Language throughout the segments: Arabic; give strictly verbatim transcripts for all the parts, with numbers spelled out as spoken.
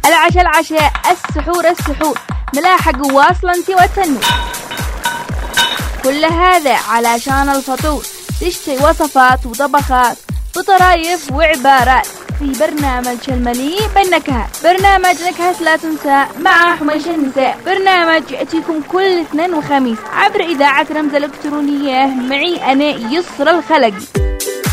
العشاء العشاء، السحور السحور، ملاحق واصلا انتي وتنو. كل هذا علشان الفطور، تشتي وصفات وطبخات وطرايف وعبارات في برنامج المليء بالنكهات. برنامج نكهات لا تنسى مع حميش النساء، برنامج يأتيكم كل اثنين وخميس عبر إذاعة رمز الإلكترونية، معي أنا يسرى الخلقي.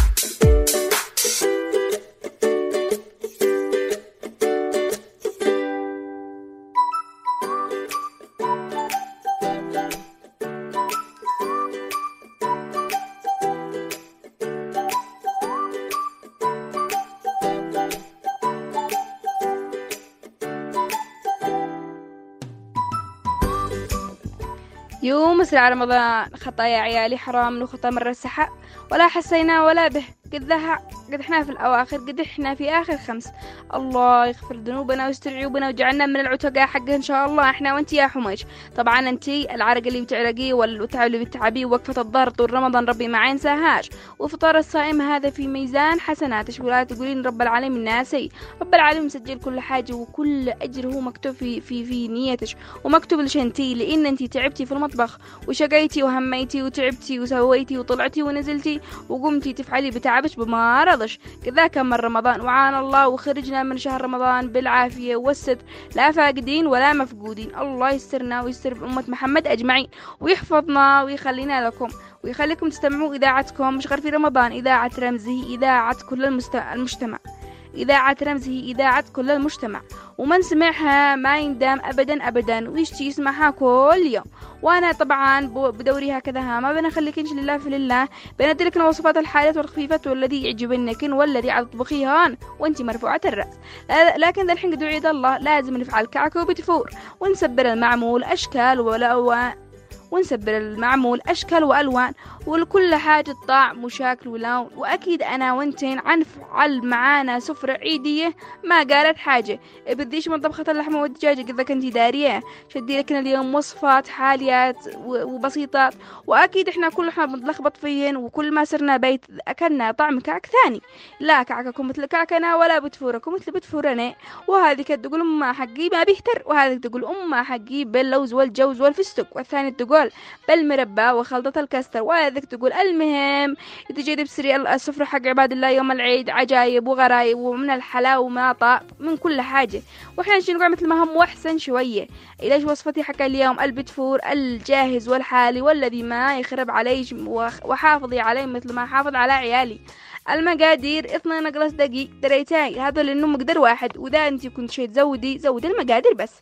يوم مسرع رمضان، خطايا عيالي حرام وخطا مرة السحاء، ولا حسينا ولا به قد ذهع، قد احنا في الأواخر، قد احنا في آخر خمس. الله يغفر ذنوبنا ويستر عيوبنا وجعلنا من العتقاء حقه إن شاء الله احنا وانتي يا حميش. طبعا انتي العرق اللي بتعرقيه والتعب اللي بتتعبيه ووقفة الظهر طول رمضان ربي ما ينساهاش، وفطار الصائم هذا في ميزان حسناتش، ولا تقولين رب العالمين ناسي. رب العالمين مسجل كل حاجة وكل أجر هو مكتوب في في في نيتش ومكتوب لش انتي، لأن انتي تعبتي في المطبخ وشقيتي وهميتي وتعبتي وسويتي وطلعتي ونزلتي وقمتي تفعلي بتعبش بما رضش. كذا كان من رمضان وعان الله وخرجنا من شهر رمضان بالعافية والستر، لا فاقدين ولا مفقودين. الله يسترنا ويستر بأمة محمد أجمعين ويحفظنا ويخلينا لكم ويخليكم تستمعوا إذاعتكم مش غير في رمضان، إذاعة رمزه، إذاعة كل المجتمع، إذاعة رمزه، إذاعة كل المجتمع، ومن سمعها ما يندم أبدا أبدا ويشتي يسمعها كل يوم. وأنا طبعا بدوري هكذا ما بنخليكنش لله في لله، بندلكن وصفات الحالات والخفيفات والذي يعجبنكن والذي عاد تطبخيهان وانتي مرفوعة الرأس. لكن ذا الحين قد عيد الله لازم نفعل كعكة وبتفور ونسبر المعمول أشكال والألوان، ونسبر المعمول أشكال وألوان ولكل حاجة طعم وشكل ولون. وأكيد أنا وانتين عنفعل معانا سفرة عيدية ما قالت حاجة، بديش من طبخة اللحمة والدجاجة إذا كنتي دارية، شدي لكنا اليوم وصفات حاليات وبسيطات. وأكيد إحنا كل إحنا بنتلخبط فيهن، وكل ما صرنا بيت أكلنا طعم كعك ثاني، لا كعككم مثل كعكنا ولا بتفوركم مثل بتفورنا. وهذه كانت تقول أم حقي ما بيهتر، وهذه تقول أم حقي باللوز والجوز والفستق، والثاني تقول بالمربى وخلطة الكاستر، وهذه تقول المهم تجي بسري السفرة حق عباد الله يوم العيد عجايب وغرايب ومن الحلاوة وما طاب من كل حاجة. وإحنا نجي نقعد مثل ما هم وأحسن شوية. إليش وصفتي حق اليوم البتفور الجاهز والحالي والذي ما يخرب علي وحافظي علي مثل ما حافظ على عيالي. المقادير اثنين قلص دقيق دريتاي، هذا لأنه مقدر واحد، وذا انتي كنت شي تزودي زودي المقادير بس.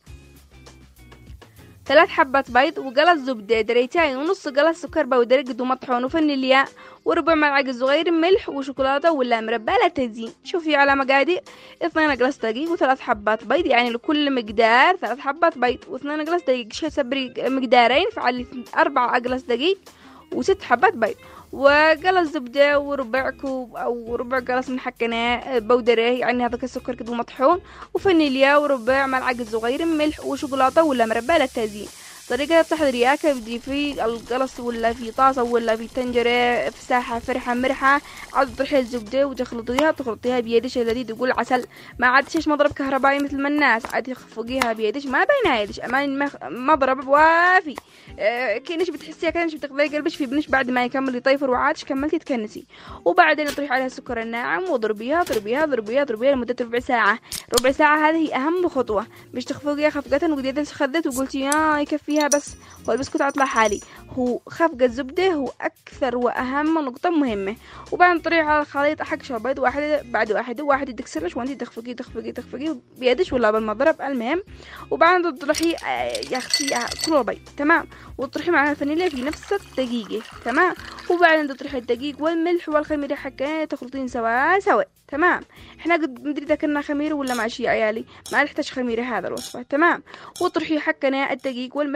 ثلاث حبات بيض وقلص زبدة دريتاي ونص قلص سكر بودرة قدو مطحون وفانيليا وربع ملعقة صغير ملح وشوكولاتة ولا مربى لا تزين. شوفي على مقادير اثنين قلص دقيق وثلاث حبات بيض، يعني لكل مقدار ثلاث حبات بيض واثنين قلص دقيق. شي سبري مقدارين فعلي أربع أقلص دقيق وست حبات بيض وقلص زبدة وربع كوب أو ربع قلص محكنة بودرة، يعني هذا السكر كده مطحون وفانيليا وربع ملعقة صغير ملح وشوكولاتة ولا مربى للتزيين. طريقة التحضير بدي في القلص ولا في طاسة ولا في طنجرة في ساحة فرحة مرحة، عاد تطرحي الزبدة وتخلطيها تخلطيها بيدش الذي تقول عسل، ما عادش مضرب كهربائي مثل ما الناس، عاد تخفقيها بيدش ما بينها يدش أمان مضرب وافي أه كأنش بتحسيها كأنش بتقضي قلبش في بنش بعد ما يكمل يطيفر وعادش كملتي تكنسي. وبعدين تطرحي عليها السكر الناعم وضربيها ضربيها ضربيها ضربيها لمدة ربع ساعة. ربع ساعة هذه أهم خطوة، مش تخفقيها خفقة وقديتها خذت وقلتي يا يكفيها بس والبسكوت عطلع حالي. هو خفق الزبدة هو أكثر وأهم نقطة مهمة. وبعدين طريح على الخليط حق شربات واحدة بعد واحدة واحد يدك سرش وانتي تخفقي تخفقي تخفقي بيدش ولا بالمضرب المهم. وبعدين تطرحي يا أختي كل البيض تمام وتطرحي معها الفانيليا في نفس الدقيقة تمام. وبعدين تطرحي الدقيق والملح والخميرة حقين تخلطين سوا سوا تمام. احنا قد مدري اذا كنا خميره ولا ماشي يا عيالي، ما نحتاج خميره هذا الوصفه تمام. وطرحي حقنا الدقيق والملح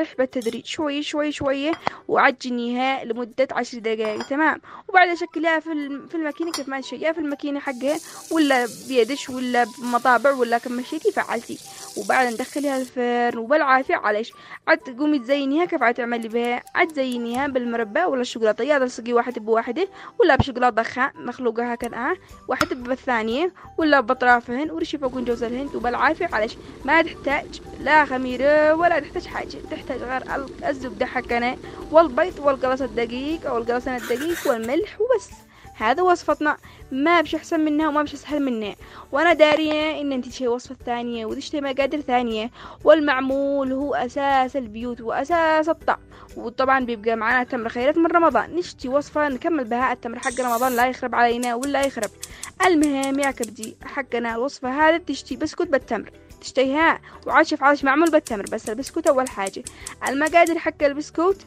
والملح بالتدريج شوي شوي شوية، وعجنيها لمدة عشر دقائق. تمام. وبعدها شكليها في في الماكينة كيف ما تشيها في الماكينة حقها، ولا بيدش ولا بمطابع ولا كم مشيتي فعلتي. وبعدها ندخليها الفرن وبالعافية عليش. عاد تقومي تزينيها كيف عاد تعملي بها؟ عاد تزينيها بالمربى ولا الشوكولاتة، يا تلصقي واحد بواحدة ولا بشوكولاتة خام مخلوقة هكذا، واحد بالثانية ولا بأطرافهن، ورشي فوقهم جوز الهند وبالعافية عليش. ما تحتاج لا خميرة ولا تحتاج حاجة، تحتاج غير الزبدة حقنا والبيض والقلص الدقيق أو القلصين الدقيق والملح وبس. هذا وصفتنا، ما بش أحسن منها وما بش أسهل منها. وأنا دارية إن أنت تشتري وصفة ثانية وتشتري مقادير ثانية، والمعمول هو أساس البيوت وأساس الطعم. وطبعا بيبقى معنا تمر خيرات من رمضان، نشتي وصفة نكمل بها التمر حق رمضان لا يخرب علينا ولا يخرب. المهم يا كبدي حقنا الوصفة هذا تشتي بسكوت بالتمر، تشتيها وعاشف عاش معمول بالتمر، بس البسكوت أول حاجة. المقادير حق البسكوت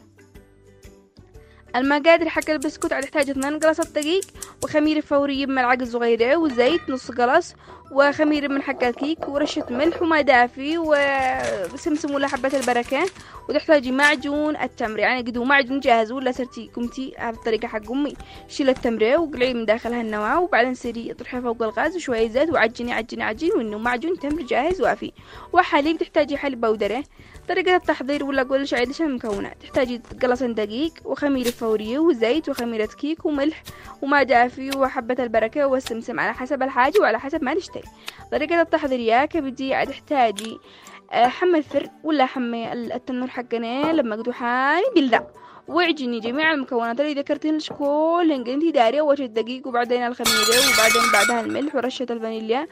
المقادير حق البسكوت عاد تحتاج اثنين قلص دقيق، وخميرة فورية بملعقة صغيرة، وزيت نص قلص، وخميرة من حق الكيك، ورشة ملح وماء دافي، وسمسم ولا حبة البركة. وتحتاجي معجون التمر، يعني قدو معجون جاهز ولا سرتي قمتي هذه الطريقة حق أمي. شيل التمرة وقلعي من داخلها النواة، وبعدين سيري اطرحيها فوق الغاز وشوية زيت وعجني عجني عجني، وإنه معجون تمر جاهز وافي. وحليب، تحتاجي حليب بودرة. طريقة التحضير ولا أقول ليش عيد المكونات: تحتاجي قلصين دقيق وخميرة فورية وزيت وخميرة كيك وملح وماء دافي وحبة البركة والسمسم على حسب الحاجة وعلى حسب ما نشتري. طريقة التحضير يا كبدي تحتاجي حمى الفرن ولا حمى التنور حقنا لما قدو حامي بالله، واعجني جميع المكونات اللي ذكرتين لك كلهن انتي دارية. وش الدقيق وبعدين الخميرة وبعدين بعدها الملح ورشة الفانيليا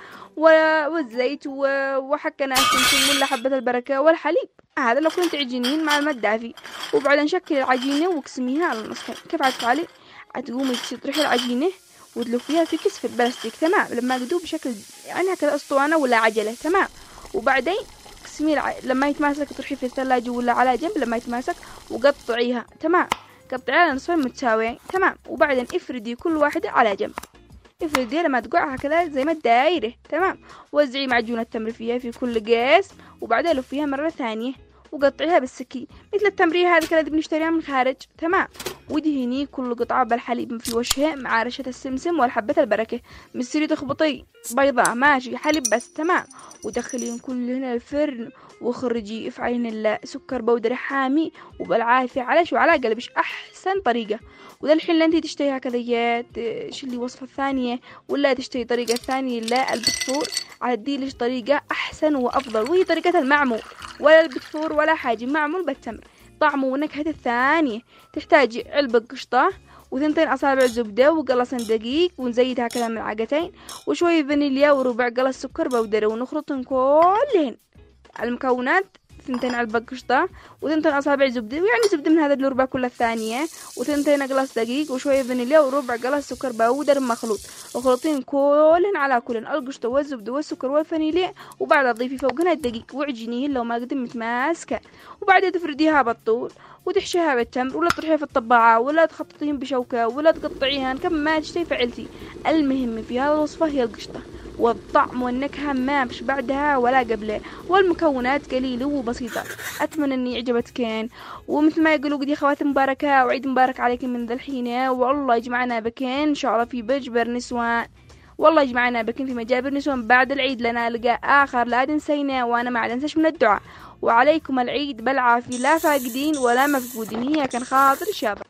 والزيت وحكنا السمسم ولا حبة البركة والحليب. هذا لو كنت تعجنين مع الماء الدافي. وبعدين شكل العجينة واقسميها على النصفين. كيف هتفعلي؟ هتقومي تطرحي العجينة وتلفيها في كيس في البلاستيك. تمام. لما تدوب بشكل يعني هكذا اسطوانة ولا عجلة. تمام. وبعدين الع... لما يتماسك تروحي في الثلاجة ولا على جنب لما يتماسك وقطعيها. تمام. قطعيها على نصفين متساويين. تمام. وبعدين افردي كل واحدة على جنب، افرديها لما تقعها كذا زي ما الدايرة. تمام. وزعي معجون التمر فيها في كل قيس، وبعدين لفيها مرة ثانية وقطعيها بالسكين مثل التمرية هذه كذا بنشتريها من خارج. تمام. ودهني كل قطعة بالحليب في وجهها مع رشة السمسم والحبة البركة. مصيري تخبطي بيضة ماشي حليب بس. تمام. ودخلين كلهن الفرن وخرجي افعلين سكر بودرة حامي وبالعافية على شو على قلبش. احسن طريقة. وده الحين اللي انتي تشتريها كذا تشيلي وصفة ثانية ولا تشتري طريقة ثانية لا البتفور عديلش طريقة احسن وافضل، وهي طريقة المعمول ولا البتفور ولا حاجة، معمول بالتمر طعمه ونكهة الثانية. تحتاجي علبة قشطة وثنتين أصابع زبدة وقلصين دقيق ونزيدها كذا ملعقتين وشوية فانيليا وربع قلص سكر بودرة ونخلطهم كلهن. المكونات: ثنتين علبة قشطة وثنتين أصابع زبدة، يعني زبدة من هذا الربع كل الثانية، وثنتين قلص دقيق وشوية فانيليا وربع قلص سكر بودر مخلوط، وخلطين كلهن على كلهن القشطة والزبدة والسكر والفانيليا، وبعدها تضيفي فوقها الدقيق وعجنيهن لو ما قد متماسكة، وبعدها تفرديها بالطول وتحشيها بالتمر ولا تطرحيها في الطباعة ولا تخططيهم بشوكة ولا تقطعيهن كم ما تشتي فعلتي. المهم في هذه الوصفة هي القشطة، والطعم والنكهة ما مش بعدها ولا قبله، والمكونات قليلة وبسيطة. أتمنى أني عجبتكن، ومثل ما يقولوا قد يا خواتي مباركة وعيد مبارك عليكم من ذا الحين، والله يجمعنا بكن إن شاء الله في بجبر نسوان، والله يجمعنا بكن في مجابر نسوان بعد العيد لنا لقاء آخر لا تنسينا، وأنا ما أنساش من الدعاء. وعليكم العيد بالعافية لا فاقدين ولا مفقودين، هي كان خاطر شابة.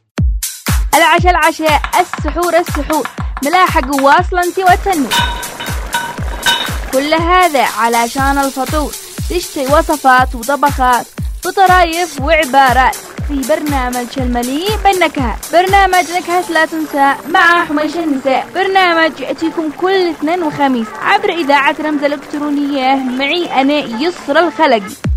العشاء العشاء السحور السحور ملاحق واصلا انتي والتنور، كل هذا علشان الفطور تشتري وصفات وطبخات بطرايف وعبارات في برنامج المليء بالنكهات، برنامج نكهات لا تنسى مع حميش النساء، برنامج يأتيكم كل اثنين وخميس عبر إذاعة رمز الإلكترونية معي أنا يسرى الخلقي.